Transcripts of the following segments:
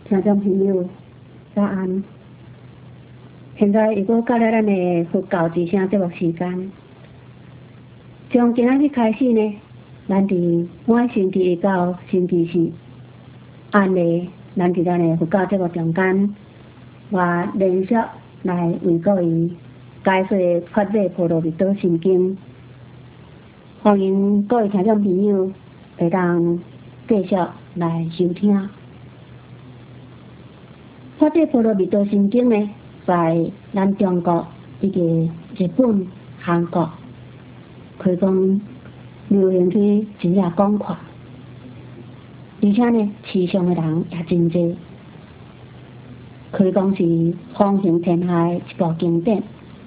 听众朋友，早安！现在又搁到了咱的佛教之声节目时间。从今仔日开始呢，咱伫每星期一到星期四暗暝，咱伫咱的佛教节目中间，我连续来为各位解说《法界波罗蜜多心经》，欢迎各位听众朋友会当继续来收听。《法界波罗蜜多心经》呢，在咱中国、以及日本、韩国，可以讲流行去真正广阔，而且呢，持诵的人也真多，可以讲是风行天下的一部经典。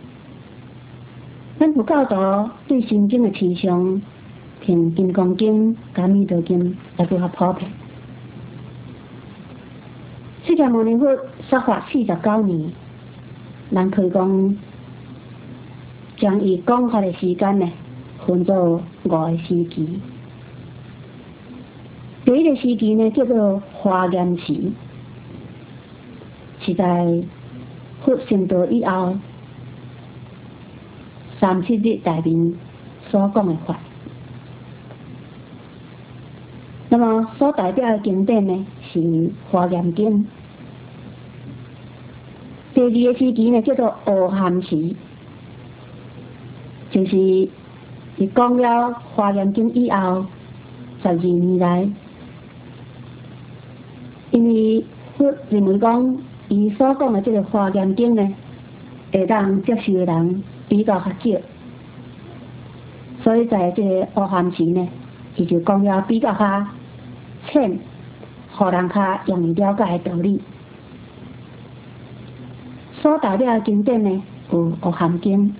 咱佛教徒对心经的持诵，凭《金刚经》、《弥陀经》也拄较普遍。释迦牟尼佛说法49年，咱可以讲将伊讲法的时间呢，分做5个时期。第一个时期呢，叫做华严时，是在佛成道以后37日内面所讲的法。那么所代表的经典呢，是《华严经》。第二个时期呢，叫做阿含时，就是伊讲了《华严经》以后12年来，因为佛认为讲伊所讲的这个《华严经》呢，会当接受的人比较较少，所以在这个阿含时呢，伊就讲了比较较浅，互人较容易了解的道理。所代表的经典呢，有《阿含经》。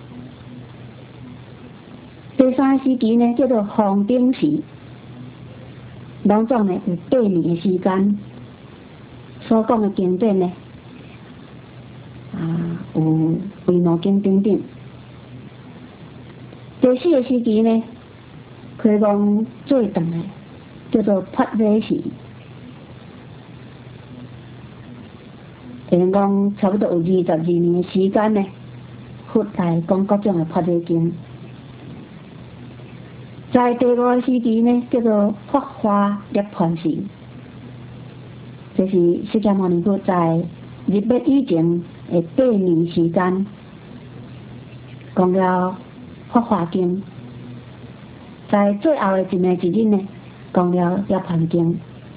第三时期呢，叫做方顶时，拢总呢有8年的时间。所讲的经典呢，有《维摩经》等等。第四个时期呢，可以讲最长的，叫做法界时。讲差不多有22年的时间呢，佛来讲各种的法界经。在第5个时期呢，叫做法华涅槃时，这是释迦牟尼佛在入灭以前的8年时间，讲了法华经。在最后的一年一日呢，讲了涅槃经。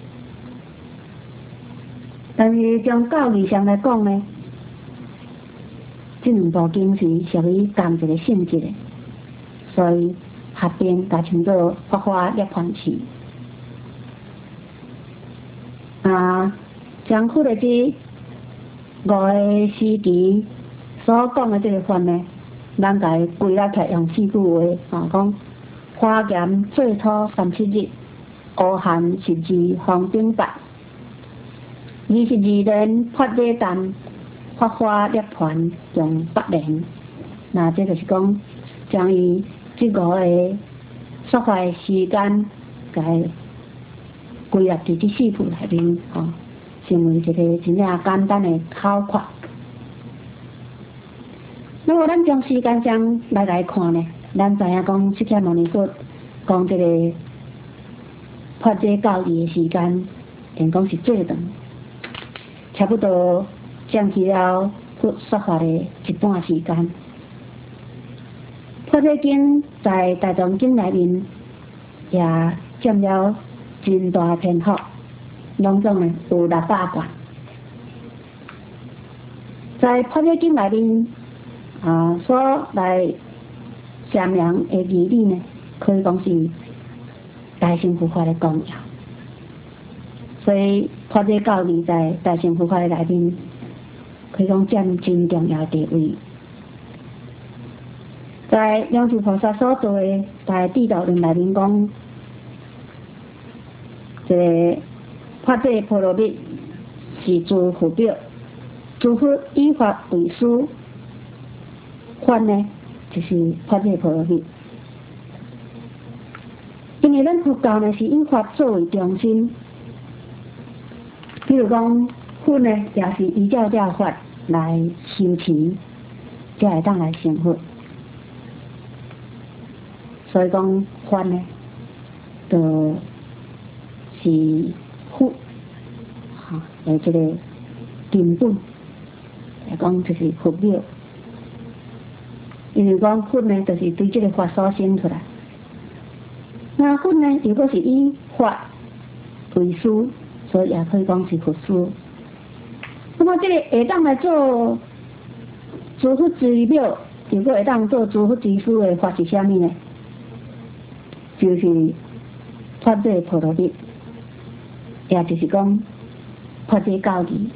但是从教义上来讲呢，这2部经是属于同一个性质的，所以合并加称作法华涅槃时。将佛的这5个时期所讲的这个法呢，咱甲伊归纳起来用4句话，讲华严最初37日，阿含12方顶8。22年法界淡，法华涅槃用8年。那这就是讲，将伊这5个说法的时间，甲伊归纳伫这4句内面，成为一个真正简单的考括。那么咱从时间上来看呢，咱知影讲释迦牟尼佛讲这个法界教义的时间，应讲是最长。差不多占去了佛说法的一半时间。法界经在大藏经内面也占了真大篇幅，拢总呢有600卷。在法界经内面所来阐明的义理呢，可以讲是大乘佛法的纲要。所以法界教义在大乘佛法的内面，可以讲占真重要地位。在梁祝菩萨所做的大地道论内面讲，这个法界波罗蜜是诸佛表，诸佛依法为师，法呢就是法界波罗蜜。因为咱佛教呢是以法作为中心。譬譬如讲佛呢，也是依照这法来修持，才会当来成佛。所以讲法呢，就是佛，这个根本来讲就是佛了。因为讲佛呢，就是对这个法所生出来。那佛呢，如果是以法为师，所以也可以讲是佛师。那么这个会当来做诸佛之庙，如果会当做诸佛之师的法是啥物呢？就是法界婆罗蜜，也就是讲法界教义。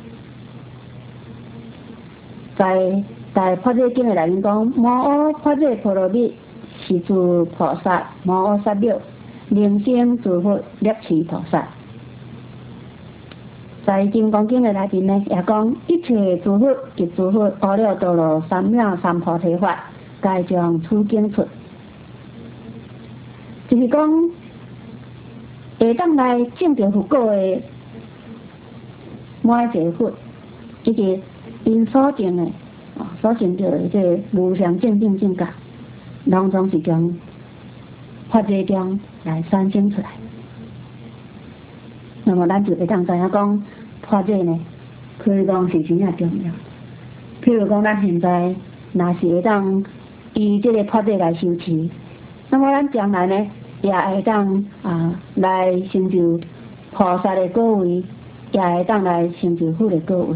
在法界经的内面讲，摩诃法界婆罗蜜是诸菩萨摩诃萨妙，灵性诸佛力持菩萨。在金刚经的内面呢，也讲一切诸佛及诸佛阿耨多罗三藐三菩提法，该将此经出。就是讲，会当来证着佛果的每一个佛，以及因所证的所成就的这个无上正定境界，拢总是将法界中来产生出来。那么咱就会当知影讲，法界呢，可以讲是真正重要。譬如讲，咱现在若是会当以这个法界来修持，那么咱将来呢，也会当来成就菩萨的果位，也会当来成就佛的果位。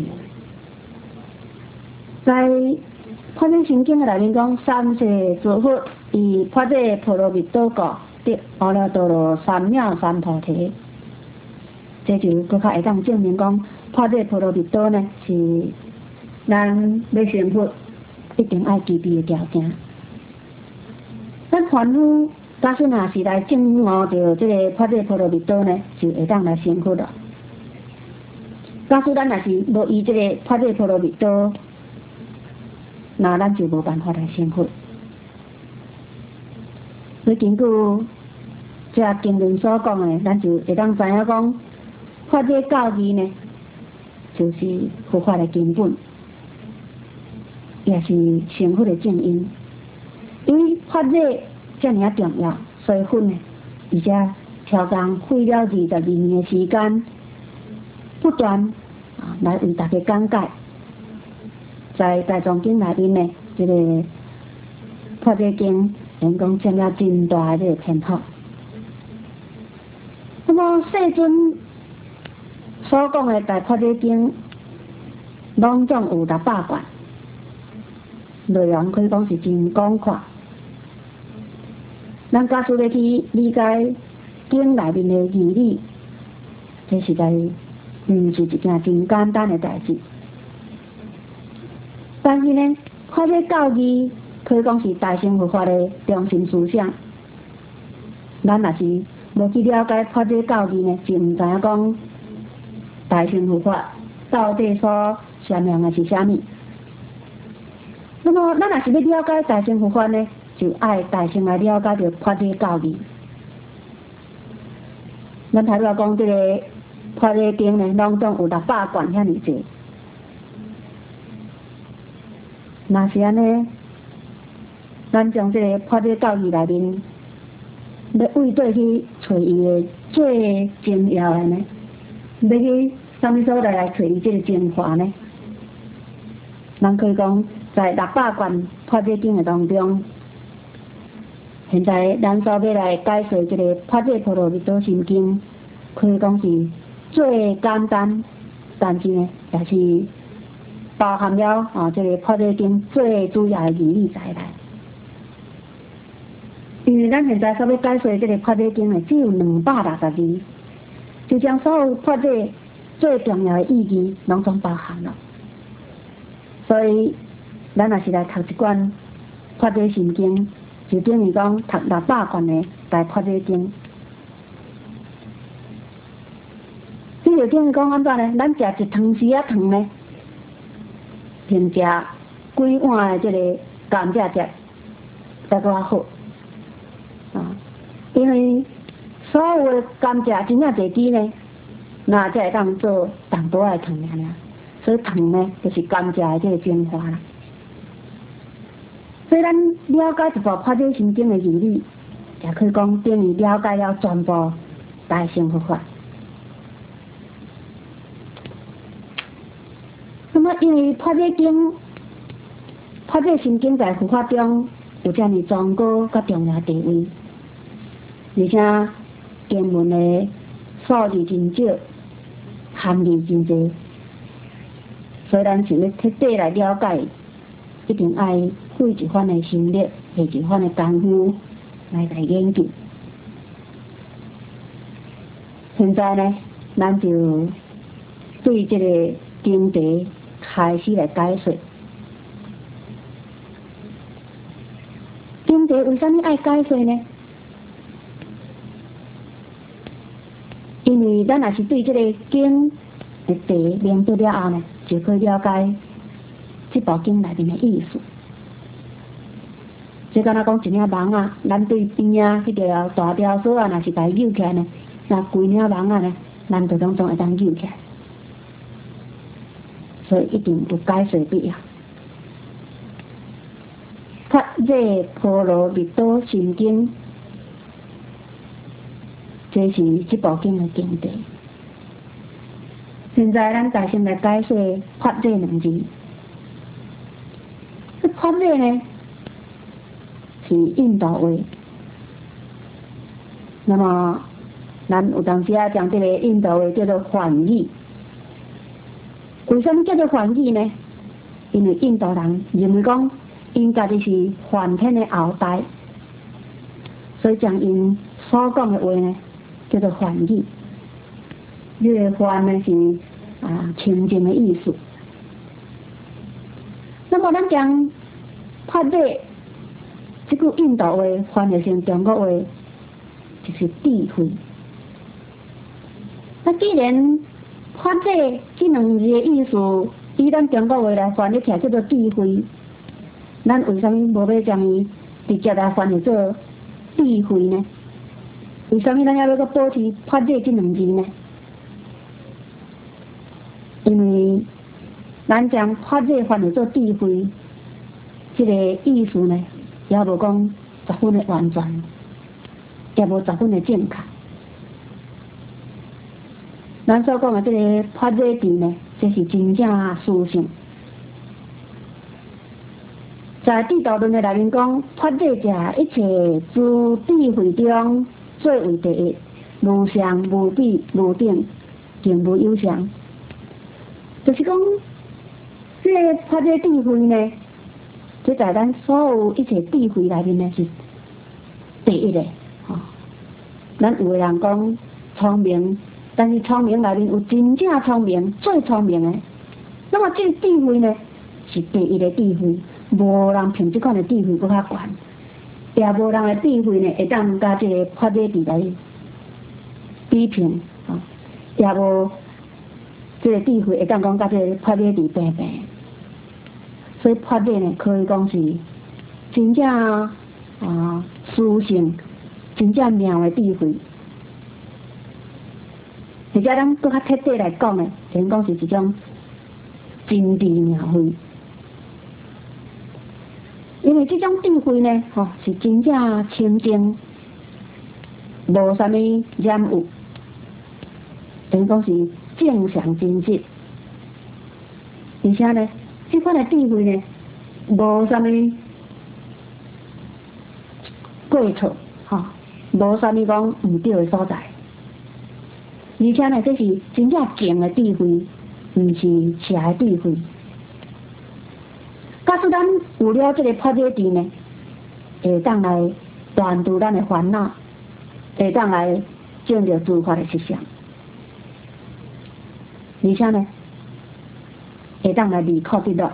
在法界心经的内面讲，三世诸佛以法界婆罗蜜多故，得阿耨多罗三藐三菩提。这就更较会当证明讲，法界婆罗蜜多呢是咱要成佛一定爱具备的条件。咱凡夫假使若是来证悟着这个法界婆罗蜜多呢，就会当来成佛了。假使咱若是无依这个法界婆罗蜜多，那咱就无办法来成佛。所以根据这经论所讲的，咱就会当知影讲，法界教义呢，就是佛法的根本，也是成佛的正因。因为法界这么重要，所以佛呢，而且超工费了22年的时间，不断来为大家讲解。在大藏经内面呢，这个法界经能讲占了真大的这个篇幅。那么世尊所讲的大法界经，拢总有600卷，内容可以讲是真广阔。咱假使要去理解经内面的义理，这实在是一件真简单的代志。但是呢，法界教义可以讲是大乘佛法的中心思想。咱若是无去了解法界教义呢，就唔知影讲大乘佛法到底所宣扬的是啥物。那么，咱若是要了解大乘佛法呢，就爱大乘来了解着法界教义。咱头先讲这个法界经呢，拢总有600卷遐尼济。若是安尼，咱将这个法界教义内面，要为对去找伊的最重要的呢，要去什么所在来找伊这个精华呢？咱可以讲，在600卷法界经的当中，现在咱所要来解说这个法界婆罗蜜多心经，可以讲是最简单，但是呢，也是包含了这个法界经最主要的义理在内。因为咱现在所要解说这个法界经呢，只有260字，就将所有法界最重要的意义拢总包含了。所以，咱若是来读一卷法界心经，就等于讲读600卷的大法界经。这就等于讲安怎呢？咱食一汤匙汤呢，平食几碗的这个甘蔗汁，才够好。因为所有的甘蔗真正侪支呢， 那才会当做淡薄仔糖尔。所以糖呢，就是甘蔗的这个精华啦。所以咱了解一部发这心经的义理，也可以讲等于了解了全部大乘佛法。那么因为发这经、发这心经在佛法中有这么崇高佮重要地位，而且经文的数字真少，含义真多，所以咱想要彻底来了解，一定要费一番的心力，下一番的功夫来研究。现在呢，咱就对这个经题开始来解说。经题为什么爱解说呢？因为咱若是对这个经的题明白了后呢，就可以了解这部经内面的意思。就敢若讲一领网啊，咱对边啊迄条大条索啊，若是甲伊扭起来呢，那规领网啊呢，咱就拢会当扭起来。所以一定有解说必要。发这婆罗蜜多心经，这是这部经的经题。现在咱大先来解说发这两字。这发这呢是印度话，那么咱有当时啊将这个印度话叫做梵语。为什么叫做梵语呢？因为印度人认为讲因家己是梵天的后代，所以将因所讲的话呢叫做梵语。这个梵呢是清净的意思。那么咱将发这这句印度话翻译成中国话，就是智慧。那既然发这两字的意思，以咱中国话来翻译起来叫做智慧，咱为什么无要将伊直接来翻译做智慧呢？为什么咱要个保持发这两字呢？因为咱将发这翻译做智慧，这个意思呢，也无讲10分的完全，也无10分的正确。咱所讲的这个发这字呢，这是真正殊胜。在《地道论》的内面讲，发这者一切诸智慧中最为第一，无上无比无顶，更无有上。就是讲，这个发这智慧呢，这在咱所有一切智慧内面呢是第一的。咱有的人讲聪明，但是聪明内面有真正聪明、最聪明的。那么这个智慧呢，是第一的智慧，无人凭这款的智慧搁较悬，也无人的智慧呢会当甲这个发这字来比拼，也无这个智慧会当讲甲这个发这字平平。所以发这呢，可以讲是真正殊胜、真正妙的智慧。而且咱搁较彻底来讲呢，应讲是一种真智妙慧。因为这种智慧呢，是真正清净，无啥物染污，应讲是正常真实。而且呢，这款的智慧呢，无啥物过错，无啥物讲唔对的所在。而且呢，这是真正强的智慧，唔是邪的智慧。假使咱有了这个发这字呢，会当来断除咱的烦恼，会当来证着诸法的实相，而且呢，会当来离苦得乐。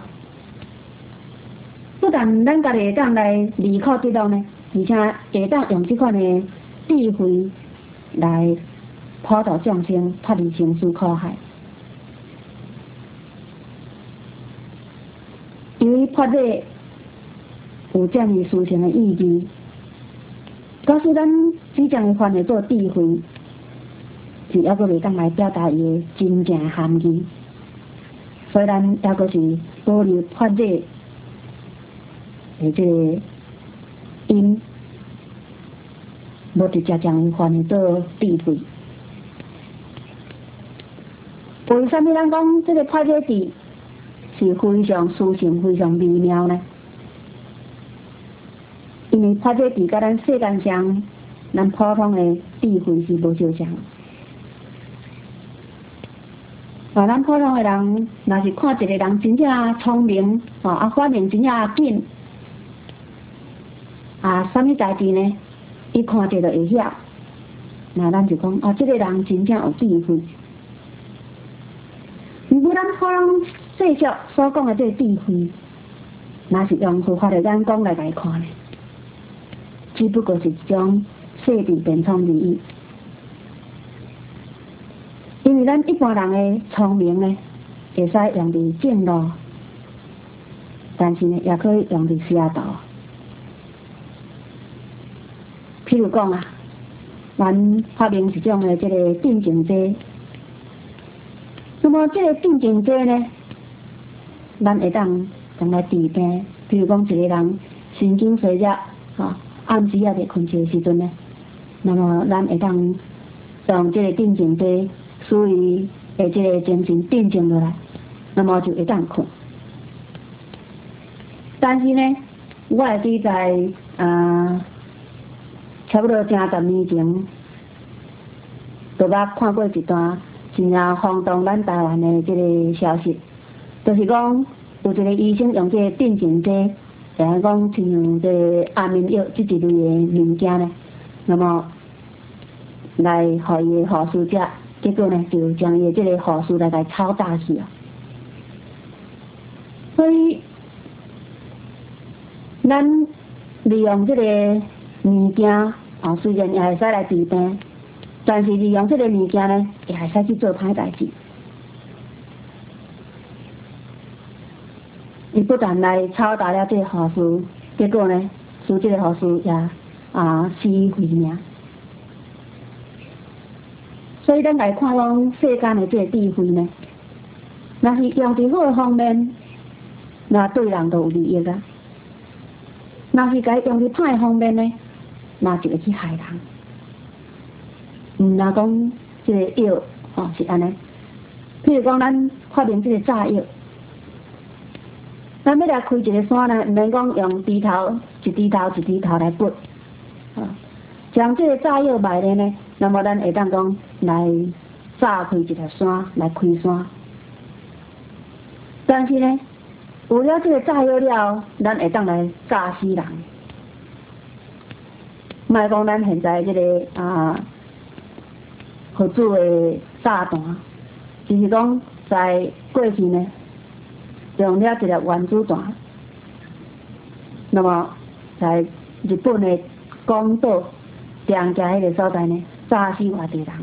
不但咱家己会当来离苦得乐呢，而且会当用这款的智慧来普度众生，脱离生死苦海。由于发这有这么殊胜的意义，假使咱只将伊翻译做智慧， 是抑阁袂当来表达伊的真正的含义，所以咱抑阁是保留发热的这个音，无直接将伊翻译做智慧。为什么咱讲这个发热字是非常殊胜、非常微妙呢？因为发热字甲咱世间上咱普通的智慧是无相像。咱普通的人，若是看一个人真正聪明，反应真正紧，什么代志呢？伊看者就会晓。那咱就讲这个人真正有智慧。如果咱普通世俗所讲的这个智慧，若是用佛法的眼光来看呢，只不过是一种设定变通利益。因为咱一般人的聪明呢，会使用伫正路，但是呢，也可以用伫邪道。譬如讲咱发明一种的这个定情剂，那么这个定情剂呢，咱会当用来治病。譬如讲一个人神经衰弱，暗时也袂困觉的时阵呢，那么咱会当用这个定情剂，使伊的这个精神定静落来，那么就会当困。但是呢，我会记在差不多10年前，就捌看过一段真正轰动咱台湾的这个消息，就是讲有一个医生用这个定情剂，讲像这安眠药这一类的物件呢，那么来互伊的护士者，结果呢就将伊的这个护士来给抄大去啊。所以咱利用这个物件虽然也会使来治病，但是利用这个物件呢，也会使去做歹代志。伊不但来抄打了这个护士，结果呢，使这个护士也死于非命。所以咱来看讲世间的这个智慧呢，若是用伫好的方面，那对人都有利益啊；若是该用伫歹的方面呢，那就会去害人。若讲这个药是安尼，譬如讲咱发明这个炸药，咱要来开一个山呢，毋免讲用枝头一枝头来拔，将这个炸药卖咧呢，那么咱会当讲来炸开一条山来开山。但是呢，有了这个炸药了，咱会当来炸死人。莫讲咱现在这个合作的炸弹，就是讲在过去呢，用了一粒原子弹，那么在日本的广岛张家迄个所在呢，炸死偌济人。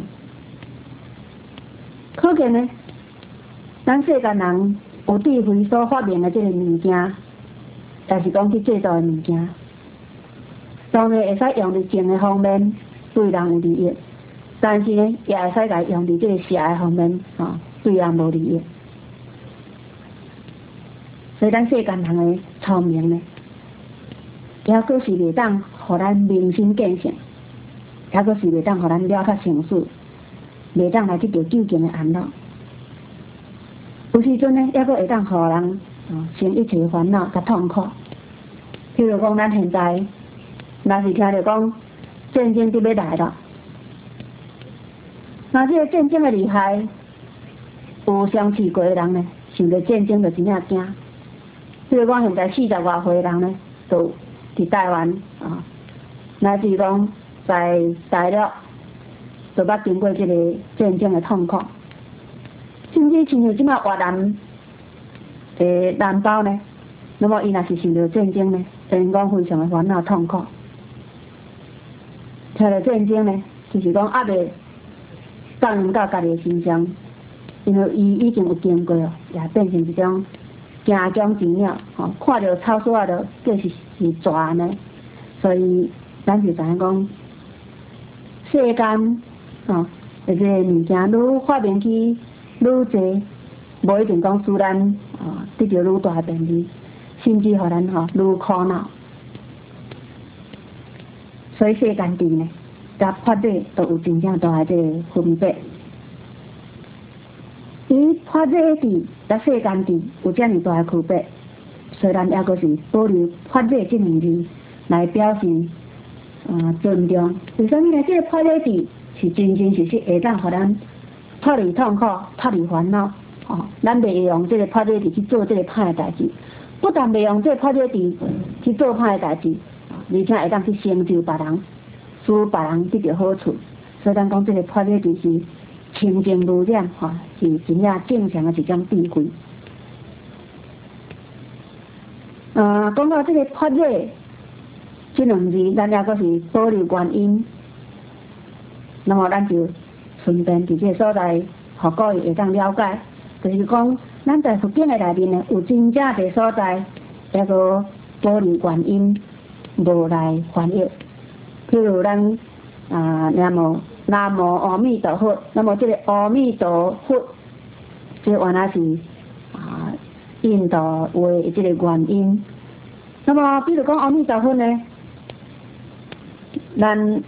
可见呢，咱世间人有智慧所发明的这个物件，也是讲去制造的物件，当然会使用伫正的方面对人有利益，但是呢，也会使来用伫这个邪的方面对人无利益。所以咱世间人的聪明呢，也阁是袂当互咱明心见性，也阁是袂当互咱了却成事，袂当来得到究竟的安乐。有时阵呢，也阁会当互人生一切烦恼甲痛苦。譬如讲，咱现在若是听到讲战争就要来了，那这个战争的厉害，有相试过的人呢，想到战争就真正惊。譬如讲，现在40外岁的人呢，都伫台湾乃至讲在大陆，都捌经过这个战争的痛苦。甚至亲像即马越南的南胞呢，那么伊若是受到战争呢，因讲非常的烦恼痛苦。听到战争呢，就是讲还袂降临到家己的身上，因为伊已经有经过了，也变成一种惊弓之鸟，看到草索就叫是蛇呢。所以咱就知影讲，世间即个物件愈发明去愈侪，无一定讲使咱得到愈大便利，甚至互咱愈苦恼。所以世间智呢，甲法理都有真正大个分别。伊法理智甲世间智有遮尔大个区别，虽然抑阁是保留法理这两字来表示尊重。为什么呢？这个法理智是真真实实会当互咱脱离痛苦、脱离烦恼。咱袂用这个法理智去做这个歹的代志，不但袂用这个法理智去做歹的代志，而且会当去成就别人，使别人得到好处。所以咱讲这个法理智是清净无染，是真正正常的一种智慧。讲到这个法理这两字，咱抑阁是保留原因，那么咱就顺便伫这个所在，互各位会当了解，就是讲咱在佛经的内面呢，有真正个所在，抑阁保留原因，无来翻译。譬如咱南无阿弥陀佛，那么这个阿弥陀佛，这原来是印度话的这个原因。那么比如讲阿弥陀佛呢，咱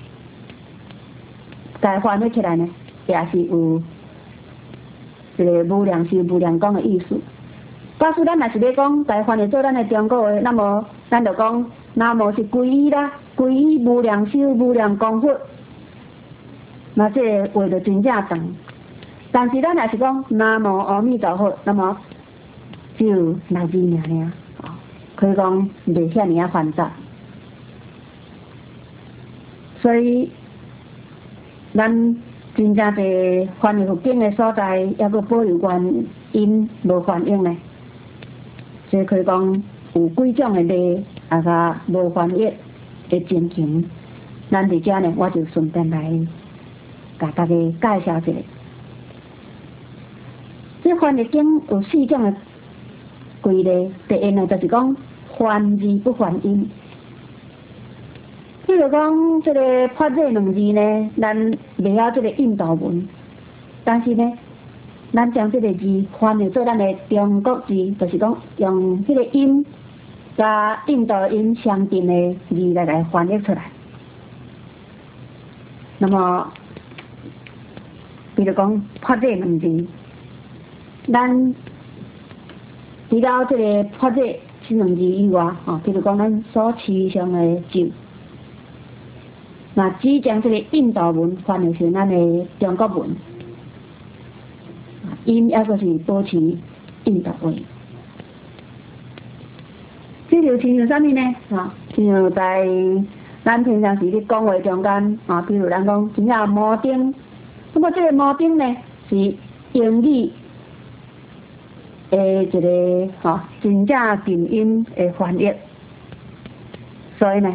该翻译起来呢，也是有这个无量寿、无量光的意思。假使咱若是要讲该翻译做咱的中国话，那么咱就讲南无是皈依啦，皈依无量寿、无量光佛。那这个话就真正重，但是咱若是讲南无阿弥陀佛，那么只有6字尔，可以讲袂遐尔繁杂。所以咱真正伫翻译佛经的所在，抑阁保留原因无翻译呢，这可以讲有几种的例，甲无翻译的情形。咱伫遮呢，我就顺便来甲大家介绍一下。这翻译经有4种的规例，第一呢，就是讲翻字不翻音。譬如讲这个法理2字呢，咱袂晓这个印度文，但是呢，咱将这个字翻译做咱的中国字，就是讲用迄个音甲印度音相近的字来翻译出来。那么比如讲法理2字，咱除了这个法理这2字以外，比如讲咱所持上的咒，那只将这个印度文翻译成咱的中国文，音抑阁是保持印度话。这就亲像啥物呢？亲像在咱平常时咧讲话中间，比如咱讲真正摩顶，那么这个摩顶呢是英语的一个真正近音的翻译，所以呢，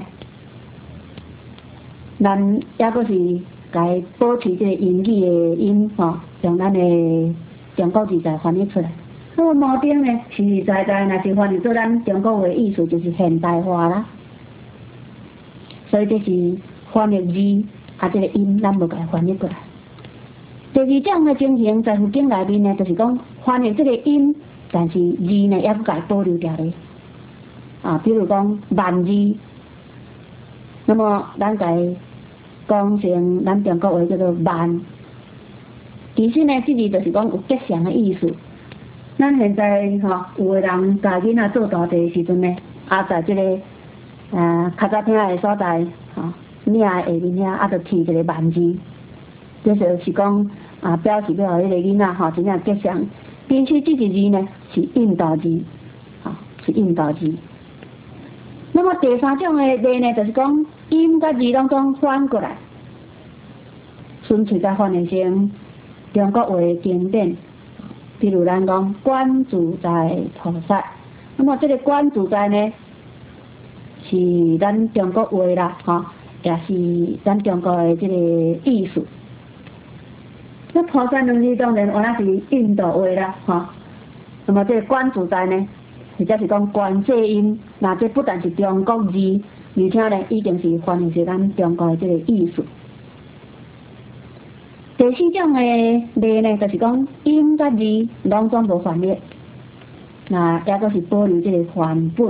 咱抑阁是该保持这个英语的音，用咱的中国字来翻译出来。那么摩顶呢，实实在在若是翻译做咱中国话的意思，就是现代化啦。所以这是翻译字，这个音咱无甲翻译过来。第2种的情形在佛经内面呢，就是讲翻译这个音，但是字呢也不甲保留掉咧。比如讲万字，那么咱甲讲成咱中国话叫做万，其实呢这字就是讲有吉祥的意思。咱现在有的人教囡仔做大题的时阵呢，在这个较早听的所在，领的下面遐就贴一个万字，这就是讲表示要互迄个囡仔真正吉祥。其实这个字呢是印度字，是印度字。那么第3种的例呢，就是讲音甲字拢总反过来，纯粹甲翻译成中国话的经典。比如咱讲观自在菩萨，那么这个观自在呢，是咱中国话啦，也是咱中国的这个意思。那菩萨2字当然原来是印度话啦，那么这个观自在呢，或者是讲观世音，那这不但是中国字，而且呢已经是翻译成咱中国的这个意思。 第四种的例呢，就是讲音甲字拢总无翻译，那也阁是保留这个原本，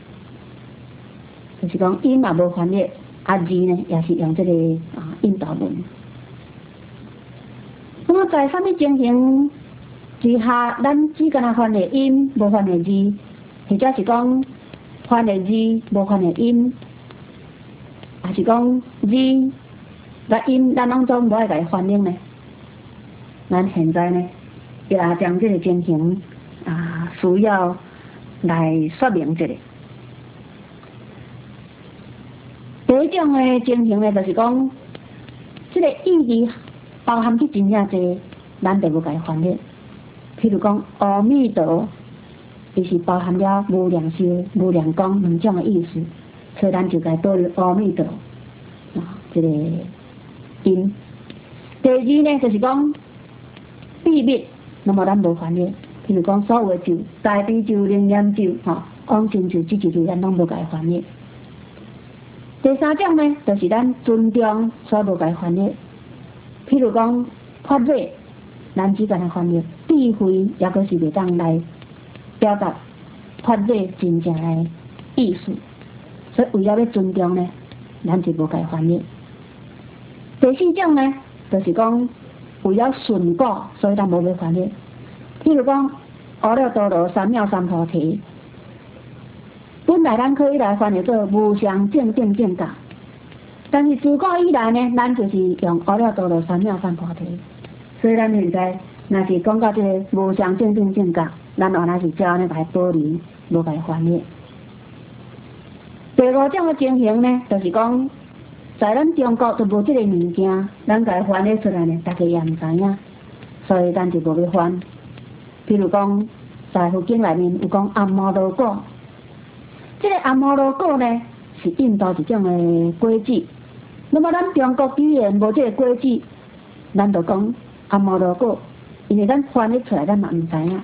就是讲音嘛无翻译，字呢也是用这个印度文。那么在什么情形之下，咱只敢翻译音，无翻译字，或者是讲翻译字无翻译音，还是讲字甲音咱拢总无爱甲伊翻译呢？咱现在呢，也将这个情形需要来说明一下。第一种的情形呢，就是讲，这个意义包含去真正侪，咱就无甲伊翻译。譬如讲，阿弥陀，伊是包含了无量寿、无量光两种的意思，所以咱就该保留阿弥陀这个音。第二呢，就是讲秘密，那么咱无翻译。譬如讲，所有的咒、大悲咒、灵验咒、往生咒，这几句咱拢无甲伊翻译。第三种呢，就是咱尊重所无甲伊翻译。譬如讲，法界，咱只甲它翻译，智慧也阁是袂当来表达法界真正的意思。所以为了要尊重呢，咱就无甲伊翻译。第四种呢，就是讲为了顺果，所以咱无要翻译。譬如讲，阿耨多罗三藐三菩提，本来咱可以来翻译做无上正等正觉，但是自古以来呢，咱就是用阿耨多罗三藐三菩提，所以咱现在若是讲到这个无上正等正觉，咱原来是照呢来保留，无来翻译。第五种的情形呢，就是讲，在咱中国就无这个物件，咱甲伊翻译出来呢，大家也唔知影，所以咱就无要翻。譬如讲，在佛经内面有讲阿摩罗果，这个阿摩罗果呢是印度一种的果子，那么咱中国语言无这个果子，咱就讲阿摩罗果，因为咱翻译出来咱嘛唔知影。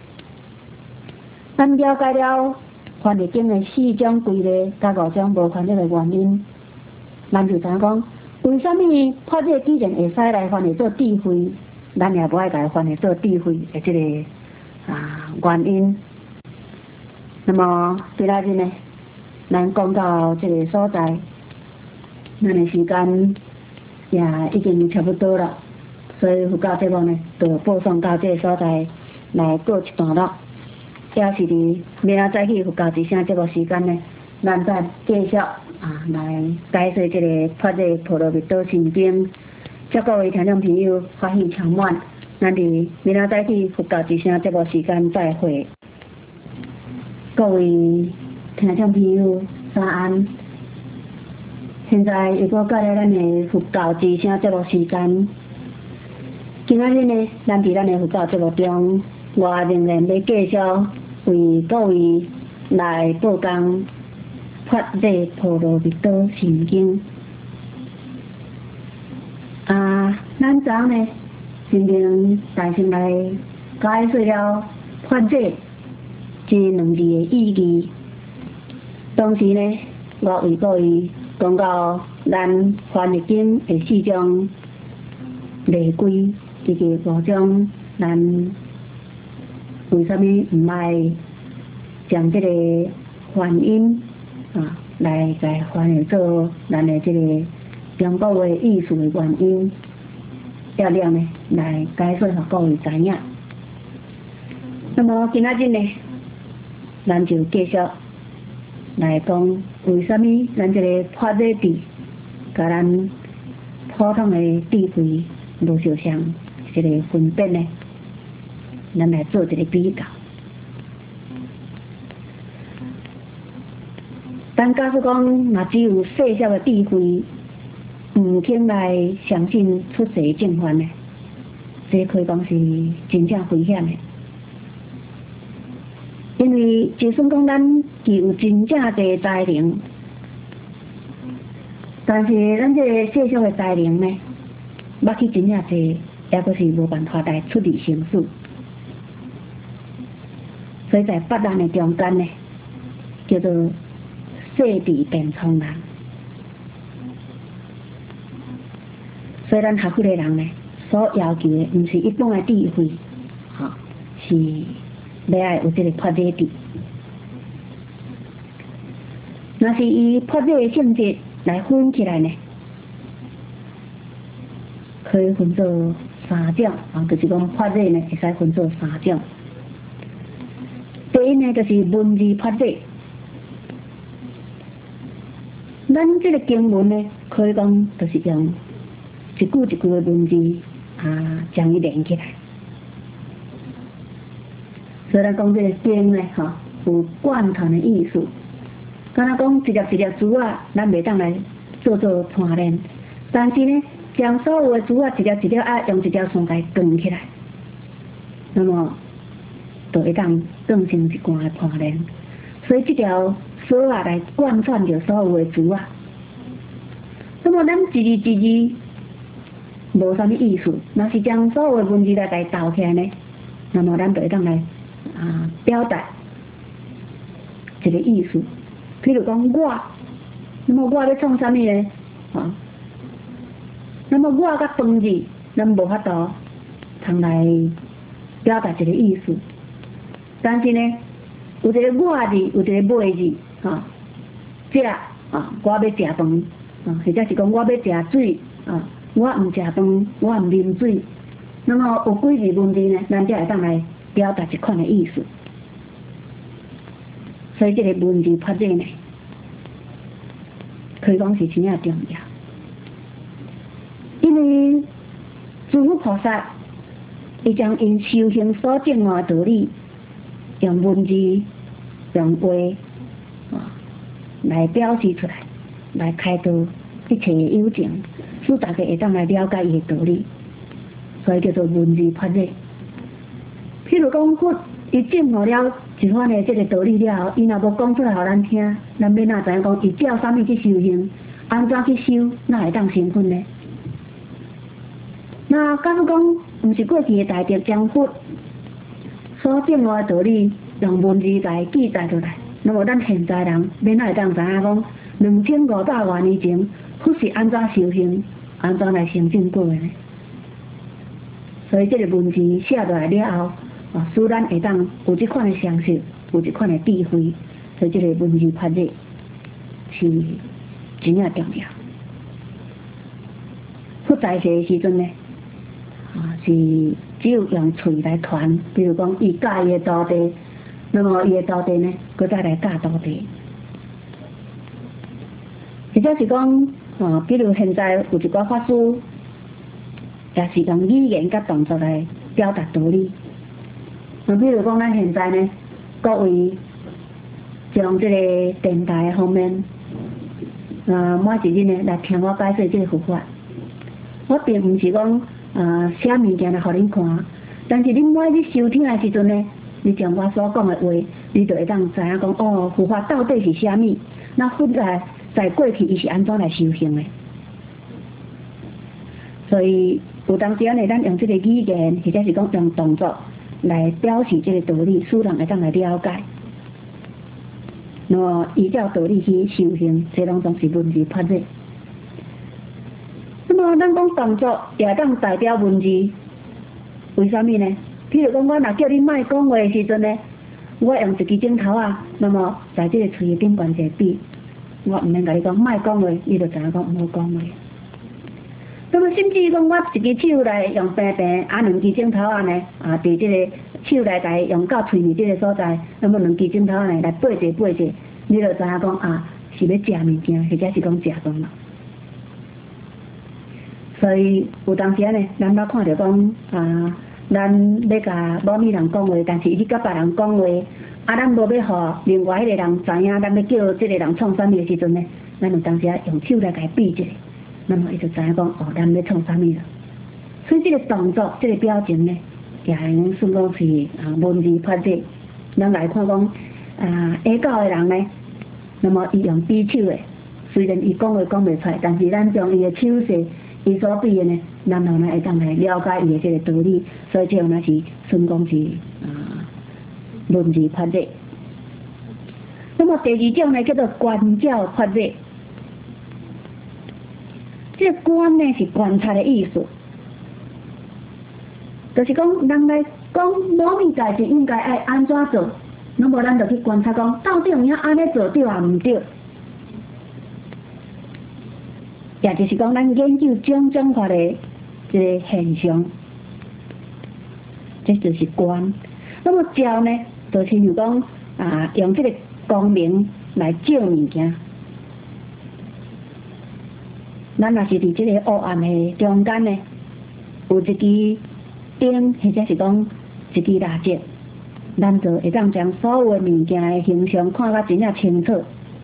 咱了解了翻译经的4种规律，甲5种无翻译的原因，咱就知影讲，为什么法界既然会使来翻译做智慧，咱也无爱甲伊翻译做智慧的这个原因。那么今仔日呢，咱讲到这个所在，咱的时间也已经差不多了，所以佛教节目呢，就播送到这个所在来告一段落。也是伫明仔早起佛教之声节目时间呢，咱再继续来解说这个法界波罗蜜多心经。祝各位听众朋友欢喜充满，咱伫明仔早起佛教之声节目时间再会。各位听众朋友早安，现在又过到了咱的佛教之声节目时间。今仔日呢，咱伫咱的佛教节目中，我仍然要继续为各位来播讲法界波罗蜜多心经。咱昨呢，先前大先来解说了法界这2字的意义，同时呢，我为各位讲到咱翻译经的4种例规，以及5种咱为什么唔爱将这个梵音来甲翻译做咱的这个中国话意思的原因，了呢来解说给各位知影。那么今仔日呢，咱就继续来讲为什么咱这个法界智甲咱普通的智慧无相像这个分别呢？咱来做一个比较。咱假使讲，若只有细小的智慧，唔肯来相信出世正法呢，这可以讲是真正危险的。因为就算讲咱具有真正的才能，但是咱这个细小的才能呢，要去真正济，也阁是无办法来出离生死。所以在八人的中间呢，叫做细智变聪人。所以咱学佛的人呢， 所要求的，毋是一般的智慧，是要爱有这个发热智。若是以发热的性质来分起来呢，可以分做三种，就是讲发热呢，会使分做三种。第一呢，就是文字发热。咱这个经文呢，可以讲就是用一句一句的文字将伊连起来。所以咱讲这个经呢，有贯穿的意思。敢若讲一粒一粒珠啊，咱袂当来做串联，但是呢，将所有的珠啊一粒一粒用一条线来卷起来，那么就会当变成一贯的串联。所以这条锁啊来贯穿着所有的珠啊。那么咱一字一字无啥物意思，若是将所有的文字来斗起来呢，那么咱就会当来表达一个意思。譬如讲我，那么我要创啥物呢？那么我甲饭字，咱无法度通来表达一个意思。但是呢，有一个我字，有一个买字，食我要食饭，或者是讲我要食水，我毋食饭，我毋啉水。那么有几字文字呢？咱才会当来表达一款的意思。所以这个文字发热呢，可以讲是真正重要。因为诸佛菩萨，伊将因修行所证悟的道理，用文字、用话来表示出来，来开导一切的有情，使大家会当来了解伊的道理，所以叫做文字发热。譬如讲佛，伊证悟了一番的这个道理了后，伊若无讲出来互咱听，咱要哪知影讲伊照啥物去修行，安怎去修，哪会当成佛呢？那假如讲毋是过去的大德将佛所证悟的道理用文字来记载出来，那么咱现在人要哪会当知影讲2500多年前佛是安怎修行，安怎来成正果的呢？所以这个文字写落来了后，使咱会当有这款的常识，有这款的智慧，所以这个文字发热是真正重要。佛在世的时阵呢，是只有用嘴来传，比如讲伊教伊的徒弟，那么伊的徒弟呢，佮再来教徒弟。或者是讲，比如现在有一寡法师，也是用语言甲动作来表达道理。比如讲，咱现在呢，各位从这个电台方面，每一日呢来听我解释这个佛法。我并毋是讲写物件来互恁看，但是恁每日收听的时阵呢，你将我所讲的话，你就会当知影讲佛法到底是啥物？那佛在过去伊是安怎来修行的？所以有当时呢，咱用这个语言，或者是讲用动作来表示这个道理，使人会当来了解。那么依照道理去修行，这拢总是文字发热。那么咱讲动作也当代表文字，为什么呢？譬如讲，我若叫你莫讲话的时阵呢，我用一支镜头那么在这个喙的顶悬一个笔，我毋免甲你讲莫讲话，你就知影讲毋好讲话。那么甚至讲，我一支手来用平平两支镜头呢，伫这个手内来用到喙面这个所在，那么两支镜头呢来对者，你就知影讲是要食物件，或者是讲食饭了。所以有当时呢，咱捌看到讲咱要甲某物人讲话，但是伊去甲别人讲话，咱无要互另外迄个人知影，咱要叫这个人创啥物的时阵呢，咱有当时用手来甲伊比一下，那么伊就知影讲咱要创啥物了。所以这个动作、这个表情呢，也能算讲是文字发热。咱来看讲下教的人呢，那么伊用比手的，虽然伊讲话讲袂出来，但是咱将伊的手势。伊所比的呢，咱后来会当来了解伊的这个道理，所以这样呢是算讲是文字发热。那么第二种呢叫做观照发热，这个观呢是观察的意思。 就是讲人来讲某件代志应该爱安怎做，那么咱就去观察讲到底有影安尼做对啊毋对，也就是讲咱研究种种化的一个现象，这就是观。那么照呢，就是像讲用这个光明来照物件。咱若是伫这个黑暗的中间呢，有一支灯或者是讲一支蜡烛，咱就会当将所有的物件的形象看甲真正清楚。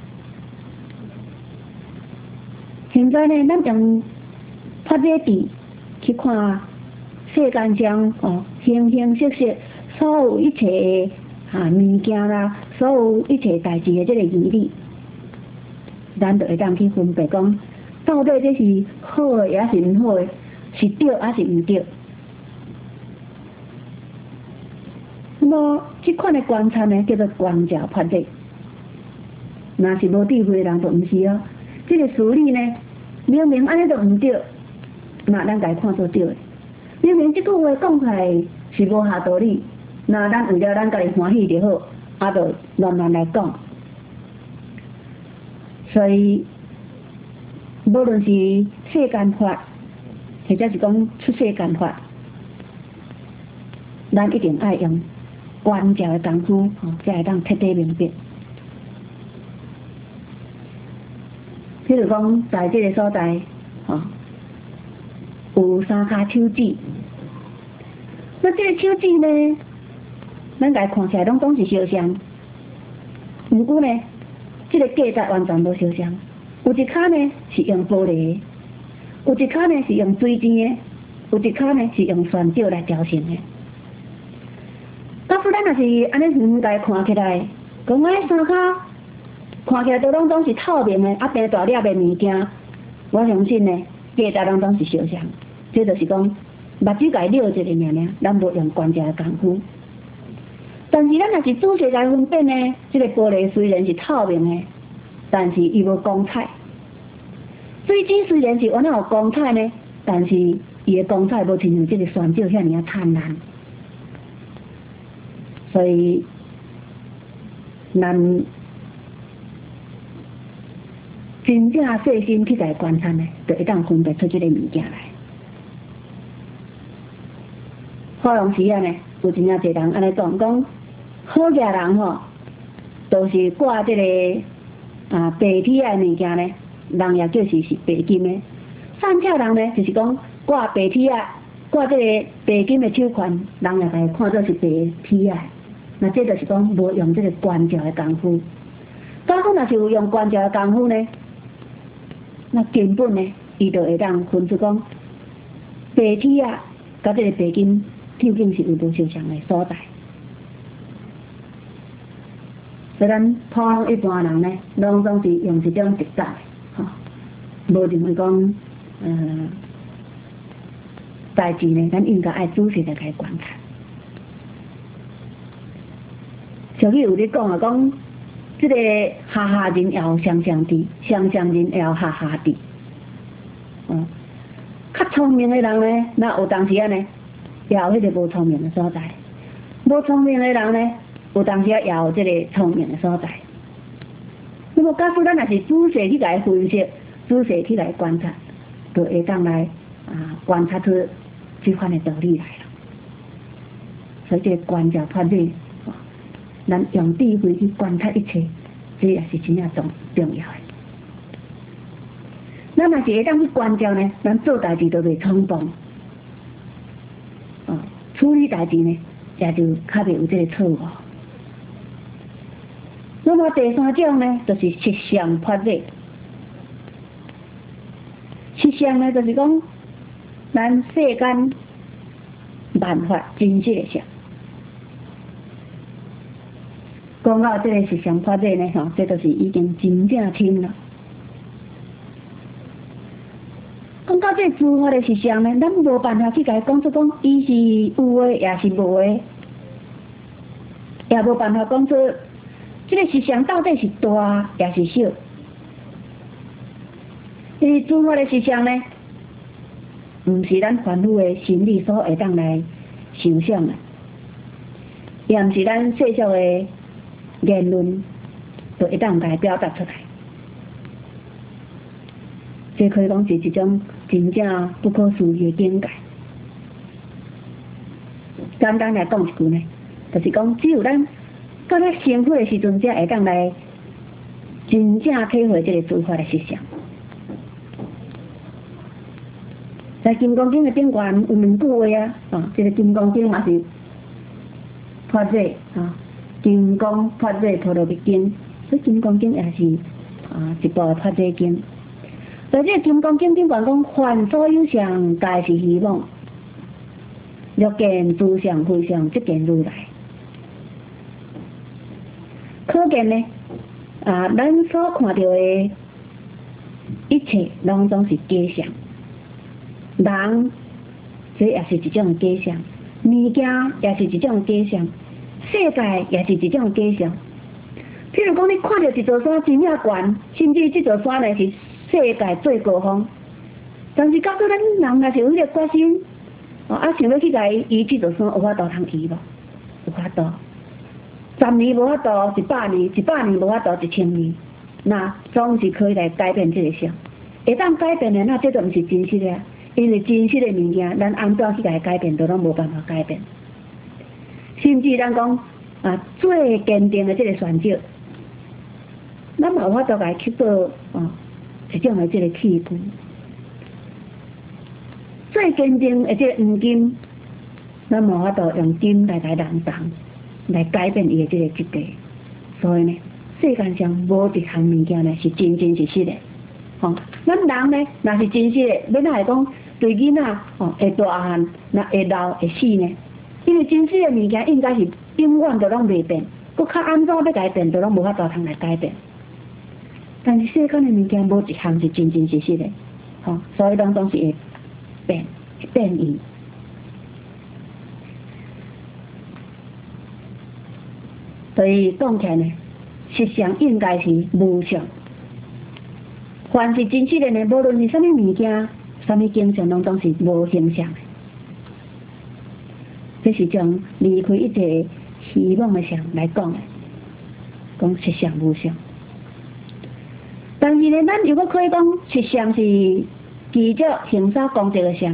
现在呢，咱用发热笔去看世间上形形色色所有一切物件啦，所有一切代志的这个原理，咱就会当去分别讲，到底这是好的也是唔好的，是对还是唔对。那么这款的观察呢，叫做观照发热。若是无智慧的人就唔是哦。这个事理呢，明明安尼都唔对，那咱家看做对的。明明这句话讲出来是无下道理，那咱为了咱家己欢喜就好，就乱乱来讲。所以，无论是世间法，或者是讲出世间法，咱一定爱用观照的功夫，才会当彻底明白。譬如讲，在这个所在，有三骹手指，那这个手指呢，咱家看起来拢是相像，不过呢，这个价值完全无相像。有一骹呢是用玻璃的，有一骹呢是用水晶的，有一骹呢是用酸石来雕成的。假使咱若是安尼远家看起来，讲安三骹看起来都拢是透明的，变大粒的物件，我相信呢，价值拢是相像。这就是讲，目睭家溜一个尔尔，咱无用观察的功夫。但是咱若是仔细来分辨呢，这个玻璃虽然是透明的，但是伊无光彩。水晶虽然是原来有光彩呢，但是伊的光彩无亲像这个酸石遐尔灿烂。所以，咱真正细心去来观察呢，就会当分别出这个物件来。好容时啊呢，有真正侪人安尼讲，好嘅人都是挂这个白铁的物件呢，人也就是白金的。善巧人呢，就是讲挂白铁挂这个白金的手环，人也来看作是白铁的。那这就是讲无用这个观照的功夫。假如若是有用观照的功夫呢，那根本呢，伊就会当分出讲白铁甲这个白金究竟是有无相像的所在。所以咱普通一般人呢，拢总是用一种直觉的，无认为讲代志呢，咱应该爱仔细来去观察。俗语有咧讲讲这个下下人也有上上智，上上人也有下下智。较聪明的人呢，那有当时啊呢，也有迄个无聪明的所在；无聪明的人呢，有当时也有这个聪明的所在。那么，假使咱若是仔细去来分析，仔细去来观察，就会当来观察出这款的道理来了。所以，这个观察判断。咱用智慧去观察一切，这也是真正重要的。咱若是会当去观照呢，咱做代志就袂冲动，处理代志呢，也就较袂有这个错误。那么第三种呢，就是实相发热。实相呢，就是讲咱世间万法真实的相。讲到这个实相发热呢，这就是已经真正深了。讲到这诸法的实相呢，咱无办法去甲伊讲出讲，伊是有的，也是无的，也无办法讲出这个实相到底是大也是小。因为诸法的实相呢，毋是咱凡夫的心理所会当来想象啊，也毋是咱世俗的言论，就会当来表达出来。这可以讲是一种真正不可思议的境界。简单来讲一句呢，就是讲只有咱到咧生活的时阵，才会当来真正体会这个诸法的实相。在《金刚经》的顶端有两句话啊，这个《金刚经》嘛是发热啊，金刚发热陀罗蜜经，所以《金刚经》也是一部发热经。在这《金刚经》顶端讲，凡所有相，皆是虚妄。若见诸相非相，即见如来。可见呢，咱所看到的一切，拢总是假象。人，这也是一种假象；物件也是一种假象；世界也是一种假象。譬如讲，你看到一座山真遐悬，甚至这座山呢是世界最高峰，但是到做咱人若是有迄个决心，想要去甲伊移这座山，有法度通移无？有法度。10年无法度，100年，100年无法度，1000年，那总是可以来改变这个相。会当改变的，那这就毋是真实的啊。因为真实的物件，咱安怎去甲伊改变，都拢无办法改变。甚至咱讲最坚定的这个选择，咱嘛有法度甲伊去做一种的这个器具。最坚定的这个黄金，咱无法度用金来人当，来改变伊的这个质地。所以呢，世界上无一项物件呢是真真实实的。咱人呢，若是真实的，要哪会讲对囡仔会大汉，那会老会死呢？因为真实的物件应该是永远都拢袂变，佮较安怎要改变，都拢无法度通来改变。但是世间的物件无一项是真真实实的，所以拢总是会变异。所以讲起来呢，实相应该是无相。凡是真实的呢，无论是啥物物件、啥物景象，拢总是无形象的。这是将离开一切虚妄的相来讲的，讲实相无相。但是呢，咱如果可以讲实相是记着形色光这个相，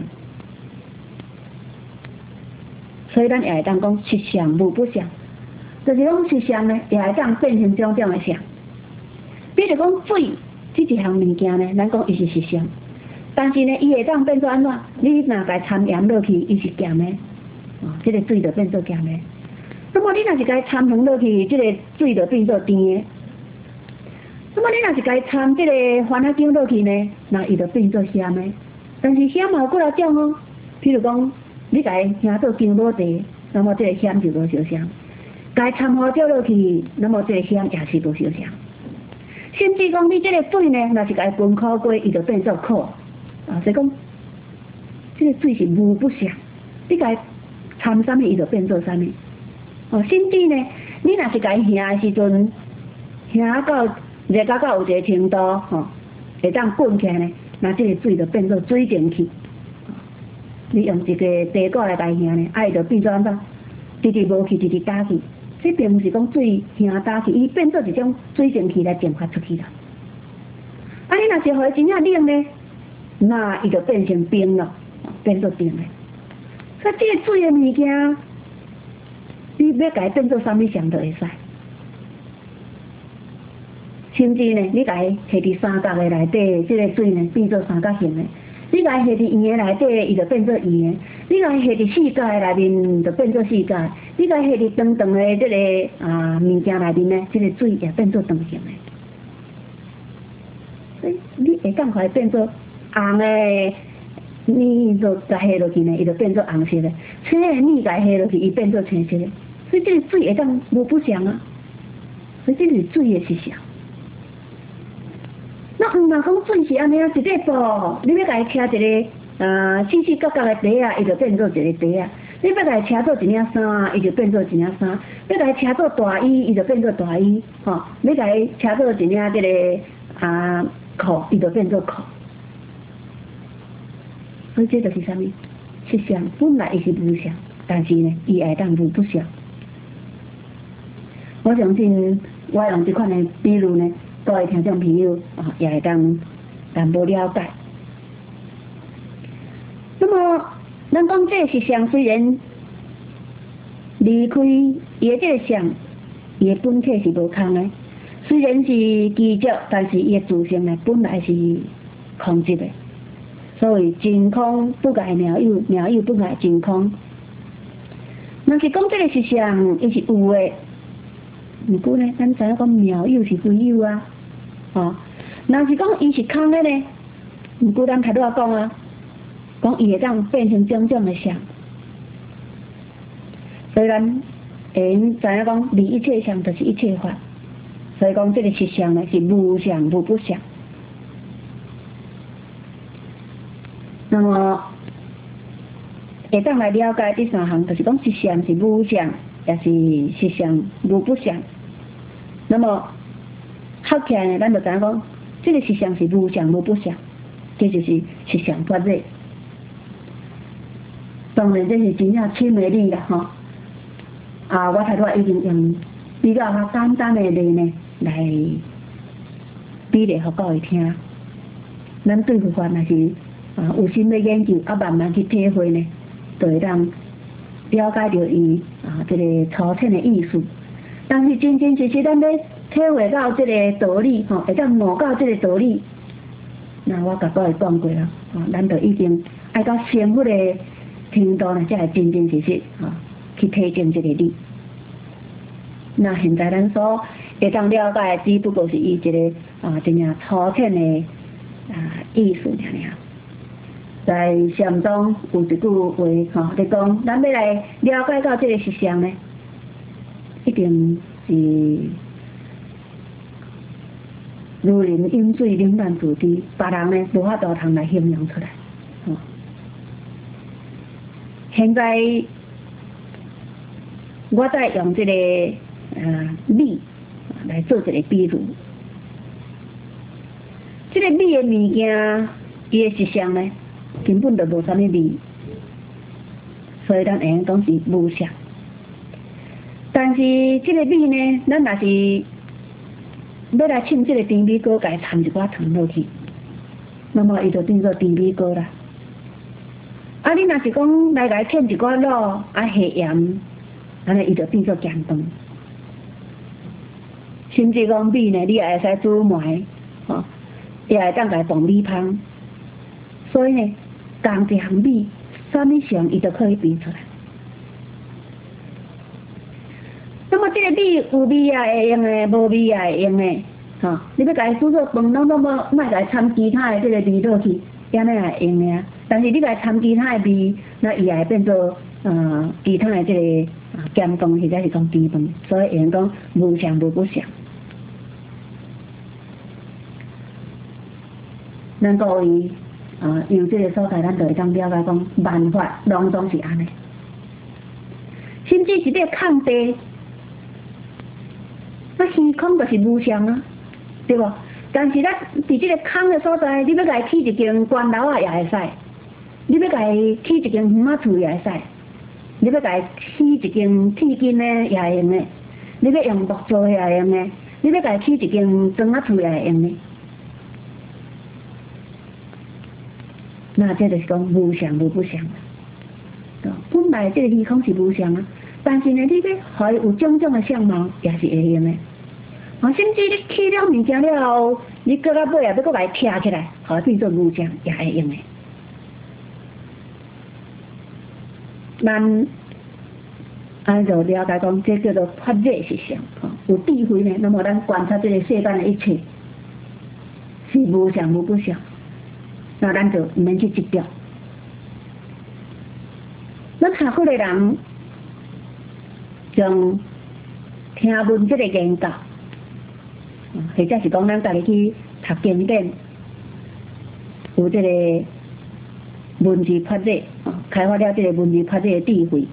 所以咱也会当讲实相无不相，就是讲实相呢，也会当变成种种的相。比如讲水。这一项物件呢，咱讲伊是实相，但是呢，伊会当变做安怎？你若甲掺盐落去，伊是咸的，这个水就变做咸的。那么你若是甲掺糖落去，这个水就变做甜的。那么你若是甲掺这个番仔姜落去呢，那伊就变做咸的。但是咸嘛有几啊种哦，譬如讲，你甲伊听做姜母茶，那么这个咸就无烧香；甲伊掺花椒落去，那么这个咸也是无烧香。甚至讲你这个水呢，若是甲伊分苦过，伊就变做苦。所以讲，这个水是无不相，你甲伊掺啥物，伊就变做啥物。甚至呢，你若是甲伊烘的时阵，烘到热到有一个程度，会当滚起来呢，那这个水就变做水蒸气。你用一个茶果来甲伊烘呢，伊就变做安怎？直直无去，直直打去。这并不是讲水烘打去，伊变做一种水蒸气来蒸发出去啦。你若是互伊真正冷呢，那伊就变成冰了，变做冰的。所以这个水的物件，你要甲伊变做啥物相都会使。甚至呢，你甲伊下伫三角的内底，这个水呢变做三角形的；你甲伊下伫圆的内底，伊就变做圆的；你甲伊下伫四角的内面，就变做四角。你甲下伫长长的这个物件内面呢，这个水也变做长形的。所以你会当互伊变做红的，你就甲下落去呢，伊就变做红色的；青的你甲下落去，伊变做青色的。所以这个水会当无不相啊，所以这是水的实相。那毋若讲水是安尼啊，一块布，你要甲伊车一个四四角角的袋啊，伊就变做一个袋啊。你要甲伊车做一领衫，伊就变做一领衫；要甲伊车做大衣，伊就变做大衣。要甲伊车做一领这个裤，伊就变做裤。所以这就是啥物？实相本来伊是无相， 但是呢，伊会当如不详。我相信我用这款的比喻呢，各位听众朋友也会当淡薄了解。那么，咱讲这个实相虽然离开伊的这个相，伊的本体是无空的。虽然是奇迹，但是伊的自性呢，本来是空寂的。所以真空不改妙有，妙有不改真空。若是讲这个实相，伊是有的，毋过呢，咱知影讲妙有是非有啊，若是讲伊是空的呢，毋过咱头拄仔讲啊，讲伊会当变成种种的相。所以咱会知影讲离一切相就是一切法。所以讲这个实相呢是无相无不相。那么会当来了解第三项，就是讲实相是无相，也是实相无不相。那么合起来呢，咱就知影讲，这个实相是无相无不相，这就是实相法理。当然这是真正深的理啦，我头拄仔已经用比较简单的例呢来比例互各位听。咱对佛法若是有心要研究，慢慢去体会呢，就会当了解到伊这个粗浅的意思。但是真真实实咱要体会到这个道理，会当悟到这个道理，那我甲各位讲过了，咱就已经爱到生活的程度呢，才会真真实实去体证这个理。那现在咱所会当了解的，只不过是伊一个真正粗浅的意思尔。在禅中有一句话就讲，咱要来了解到这个实相呢，一定是如人饮水，冷暖自知，别人呢无法度通来形容出来。现在我在用这个米来做一个比喻，这个米的物件，伊的实相呢，根本就无啥物味，所以咱会用讲是无相。但是这个米呢，咱若是要来浸这个甜米糕，甲伊掺一寡糖落去，那么伊就变做甜米糕啦。你若是讲来甲伊添一寡卤，下盐，安尼伊就变做咸饭。甚至讲米呢，你也会使煮糜，也会当甲伊放米香。所以呢，同一项米，啥物相伊都可以变出来。那么这个米有味也会用的，无味也会用的，你要甲伊煮做饭，拢莫甲伊掺其他的这个味落去，安尼也会用的啊。但是你甲伊掺其他的味，那伊也会变做其他的这个咸饭或者是讲甜饭，所以用讲无相无不相。咱各位由这个所在，咱就会当了解讲，万法拢总是安尼，甚至是这个空地，虚空就是无相啊，对不？但是咱伫这个空的所在，你要甲伊起一间关楼啊，也会使；你要甲伊起一间园仔厝也会使；你要甲伊起一间铁筋的也会用的；你要用木做也会用的；你要甲伊起一间砖仔厝也会用的。那这就是讲无相无不相，本来这个虚空是无相啊，但是呢，你要互伊有种种的相貌，也是会用的。甚至你起了物件了后，你搁到尾啊，要搁甲伊拆起来，互伊变做无相，也会用的。咱安就了解讲，这叫做法理实相，有智慧呢。那么咱观察这个世间的一切，是无相无不相。那咱就毋免去执着。咱学佛的人，从听闻这个言教，或者是讲咱家己去读经典，有这个文字法理，开发了这个文字法理的智慧。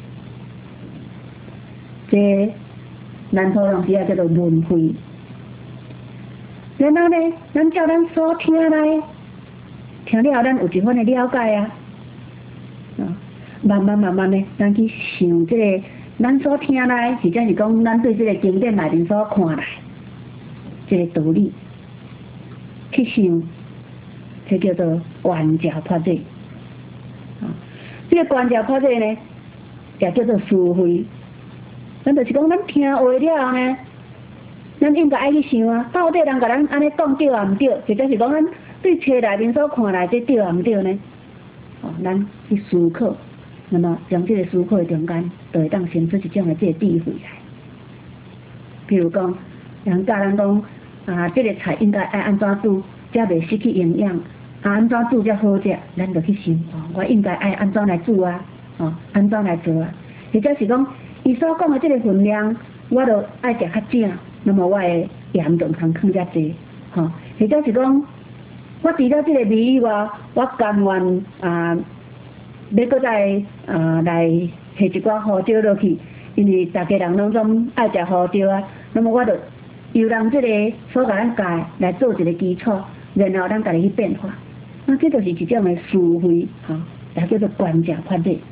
这咱普通时啊叫做文慧。然后呢，咱照咱所听来。听了后，咱有一份的了解啊， 慢慢呢，咱去想这个咱所听来，或者是讲咱对这个经典内面所看来，这个道理去想，这叫做观照法者。这个观照法者呢，也叫做思维。咱就是讲，咱听话了后呢，咱应该爱去想啊，到底人甲咱安尼讲对啊毋对，或者是讲咱对册内面所看来这对啊毋对呢？咱去思考，那么从这个思考的中间，就会当生出一种的这个智慧来。譬如讲，人教咱讲这个菜应该爱安怎煮，才袂失去营养。安怎煮才好食，咱就去想，我应该爱安怎来煮啊，安怎来做啊？或者是讲，伊所讲的这个分量，我就爱食较正，那么我的盐就通放较济，或者是讲，我除了这个味以外，我甘愿要搁再来下一寡胡椒落去，因为大家人拢总爱食胡椒啊，那么我就由人这个所甲咱教来做一个基础，然后咱家己去变化。那这就是一种的思维，也叫做观照法者。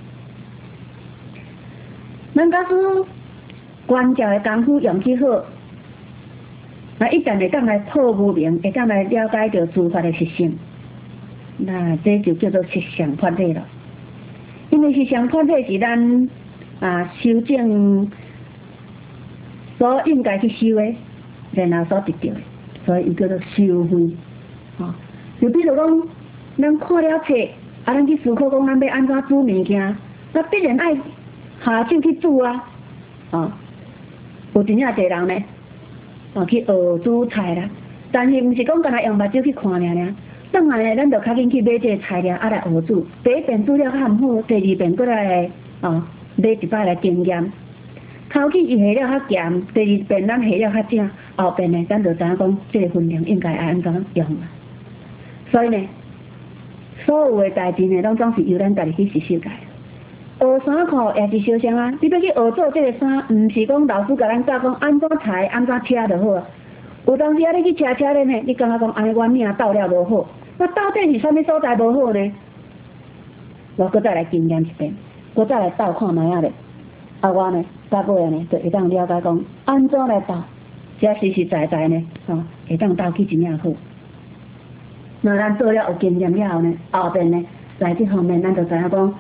咱假使观照的功夫用起好，那一旦会当来破无明，会当来了解到诸法的实性，那这就叫做实相法者了。因为实相法者是咱修正所应该去修的，然后所得到的，所以伊叫做修慧。就比如讲，咱看了册，咱去思考讲咱要安怎煮物件，那必然爱下手去煮啊。有真正侪人呢，去学煮菜啦，但是毋是讲干那用目睭去看尔。当然呢，咱就较紧去买这个材料来学煮。第一遍煮了较毋好，第二遍过来买一摆来经验。头起伊下了较咸，第二遍咱下了较正，后遍呢，咱就知影讲这个分量应该安怎用啊。所以呢，所有的代志呢，拢总是由咱家己去实施来。学衫裤也是相像啊，你要去学做这个衫，毋是讲老师甲咱教讲安怎裁、安怎车就好啊。有当时你去车咧呢，你感觉讲安尼我领倒了无好，那到底是啥物所在无好呢？我搁再来经验一遍，搁再来倒看卖啊咧。我呢，到尾呢，就会当了解讲安怎来倒，才实实在在呢，会当倒去真正好。那咱做了有经验了后呢，后边呢，在这方面咱就知影讲，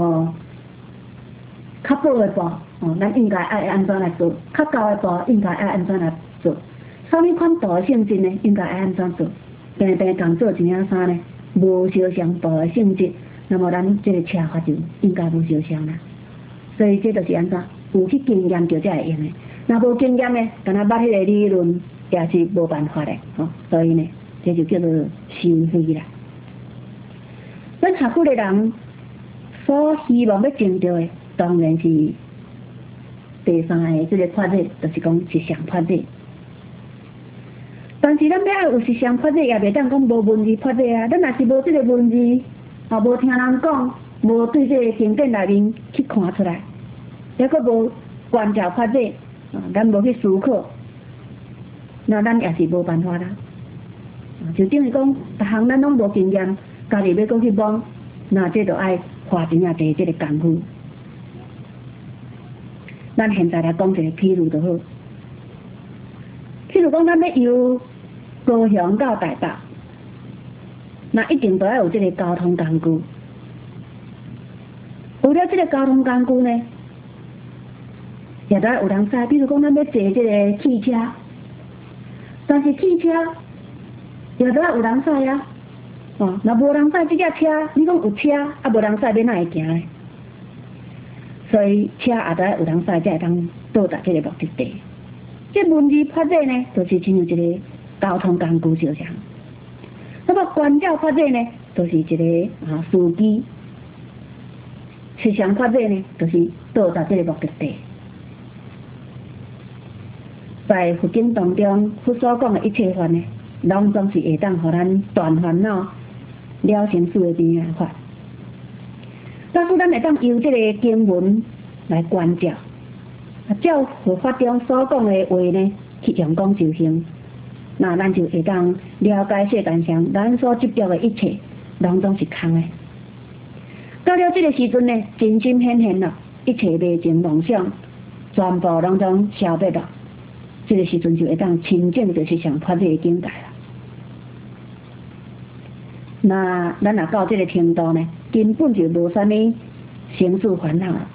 较薄的步，咱应该爱安怎来做；较高的步应该爱安怎来做。啥物款步的性质呢？应该爱安怎做？平平共做一领衫呢，无相像步的性质，那么咱这个车法就应该无相像啦。所以这就是安怎有去经验就才会用的。若无经验呢，干那捌迄个理论也是无办法的，所以呢。这就叫做修慧啦。咱学佛的人所希望要证到的，当然是第三个这个法者，就是讲实相法者。但是咱要爱有实相法者，也袂当讲无文字法者啊。咱若是无这个文字，无听人讲，无对这个经典内面去看出来，也佫无观照法者，咱无去思考，那咱也是无办法啦。就等于讲，逐项咱拢无经验，家己要过去摸，那这就爱花真正侪这个功夫。咱现在来讲一个譬如就好，譬如讲，咱要由高雄到台北，那一定都要有这个交通工具。有了这个交通工具呢，也都要有人驶。比如讲，咱要坐这个汽车，但是汽车也都要有人驶啊。若无人驶这架车，你讲有车啊，无人驶，要哪会行呢？所以车也都要有人驶，才会当到达这个目的地。这文字法者呢，就是亲像一个交通工具相像。那么观照法者呢，就是一个司机。实相法者呢，就是到达这个目的地。在佛经当中，佛所讲的一切法呢，拢总是会当互咱断烦恼、了生死的边缘法。但是咱会当由这个经文来观照，照佛法中所讲的话呢，去用功修行，那咱就会当了解世间上咱所执着的一切，拢总是空的。 到了这个时阵呢，真心显现了，一切迷情妄想，全部拢总消灭了。这个时阵就会当清净，就是上发的境界啦。那咱若到这个程度呢，根本就无啥物生死烦恼了。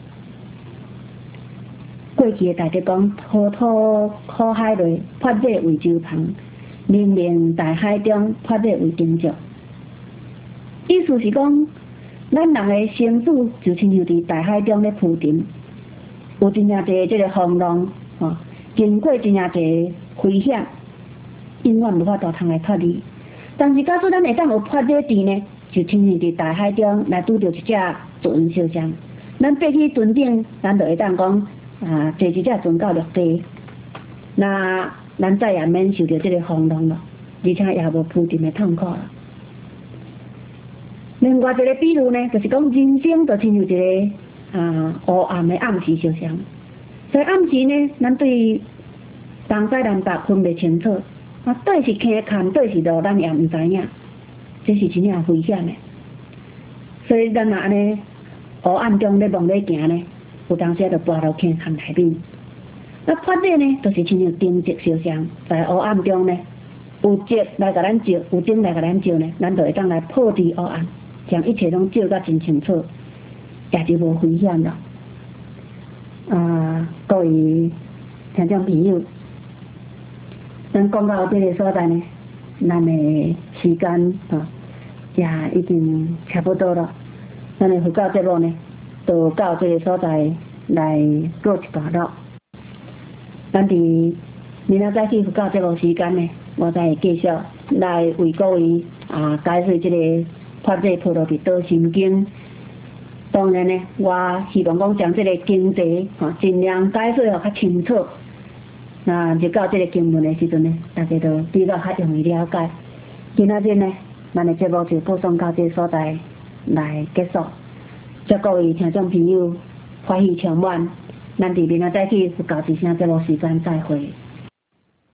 过去的大德讲，滔滔苦海内，发热为舟旁；冥冥大海中，发热为定石。意思是讲，咱人的生死就亲像伫大海中咧浮沉，有真正侪这个风浪，经过真正侪危险，永远无法度通来脱离。但是，假使咱会当有发热地呢，就亲像伫大海中来拄到一只船相像，咱爬去船顶，咱就会当讲坐一只船到陆地，那咱再也免受到这个风浪了，而且也无浮沉的痛苦了。另外一个比喻呢，就是讲人生就亲像一个黑暗的暗时相像，在暗时呢，咱对东西南北分袂清楚。对是坑坎，对是路，咱也唔知影，这是真正危险的。所以咱若安尼黑暗中咧望咧行呢，有当时就跌到坑坎内面。那发热呢，就是亲像灯烛相像，在黑暗中呢，有烛来甲咱照，有灯来甲咱照呢，咱就会当来破除黑暗，将一切拢照甲真清楚，也就无危险了。各位听众朋友。咱讲到这个所在呢，咱的时间也已经差不多了。咱的佛教节目呢，就到这个所在来告一段落。咱伫明仔早起佛教节目时间呢，我再继续来为各位解释这个法界菩提道心经。当然呢，我希望讲将这个经题尽量解释较清楚。那就到这个经文的时阵呢，大家都比较较容易了解。今仔日呢，咱的节目就播送到这个所在来结束。祝各位听众朋友欢喜充满。咱伫明仔早起佛教之声节目时间再会。